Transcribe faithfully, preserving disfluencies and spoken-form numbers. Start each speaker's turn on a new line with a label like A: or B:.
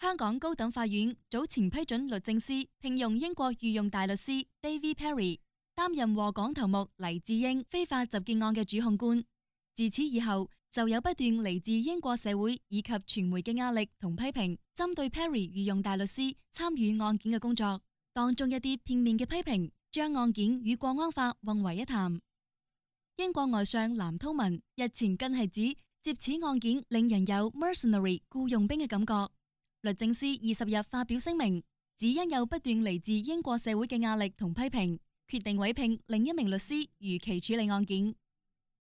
A: 香港高等法院早前批准律政司聘用英國御用大律師 David Perry 擔任禍港頭目黎智英非法集結案嘅主控官。自此以後，就有不斷嚟自英國社會以及傳媒嘅壓力同批評，針對 Perry 御用大律師參與案件嘅工作。當中一啲片面嘅批評，將案件與國安法混為一談。英國外相藍韜文日前更係指，接此案件令人有 mercenary 僱傭兵嘅感覺。律政司二十日發表聲明，只因有不斷嚟自英國社會嘅壓力同批評，決定委聘另一名律師如期處理案件。